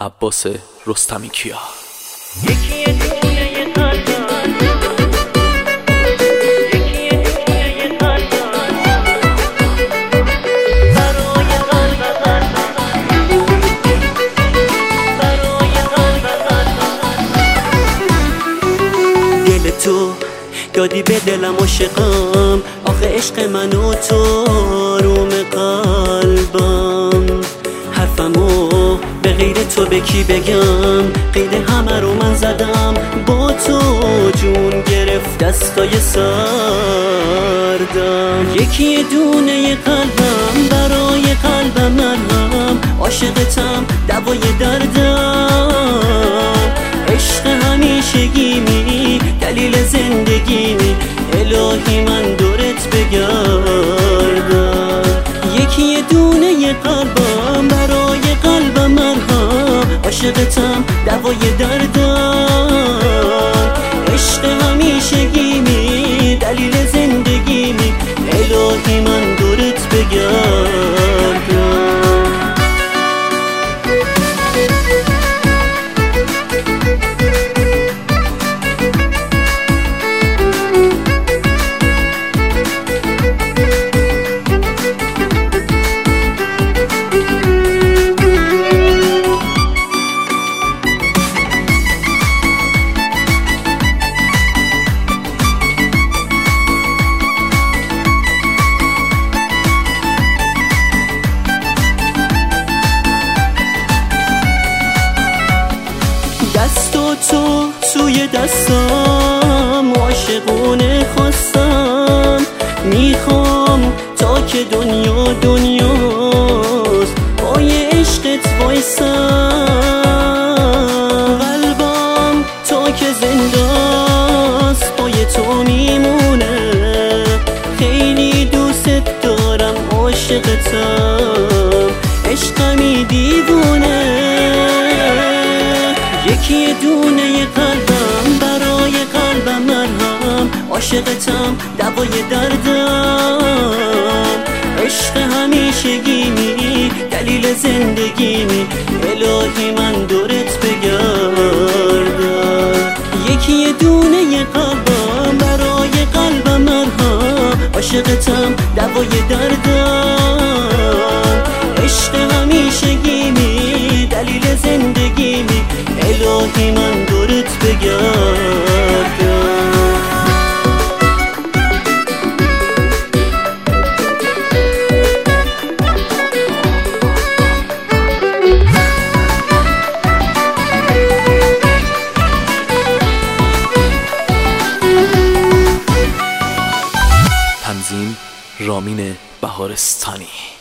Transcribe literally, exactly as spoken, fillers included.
عباس رستمی کیا. یکی دونه قلبم، یکی دونه قلبم، برای قلب قلبم، برای قلب قلبم. دل تو دادی به دلم عاشقم، آخه عشق من و تو روم قلبم. حرفمو به غیر تو به کی بگم؟ قید همه رو من زدم با تو، جون گرفت دستای سردم. یکی دونه قلبم، برای قلبم مرهم، عاشقتم دوای دردم. عشق همیشگیمی، دلیل زندگیمی، الهی من دورت بگردم. یکی دونه قلبم، برای قلبم مرهم، عاشقتم دوای دردم. عشق همیشگیمی، دلیل زندگیمی، الهی من دورت بگردم. دست و تو توی دستم، عاشقونه خواستم. میخوام تا که دنیا دنیاست پای عشقت وایسم. قلبم تا که زنداست پای تو میمونه. خیلی دوست دارم، عاشقتم، عشقمی دیوونه. یکی دونه قلبم، برای قلبم مرهم، عاشقتم دوای دردم. عشق همیشگیمی، دلیل زندگیمی، الهی من دورت بگردم. یکی دونه قلبم، برای قلبم مرهم، عاشقتم دوای دردم. عشق همیشگیمی، دلیل زندگیمی، الهی من دورت بگردم. تنظیم رامین بهارستانی.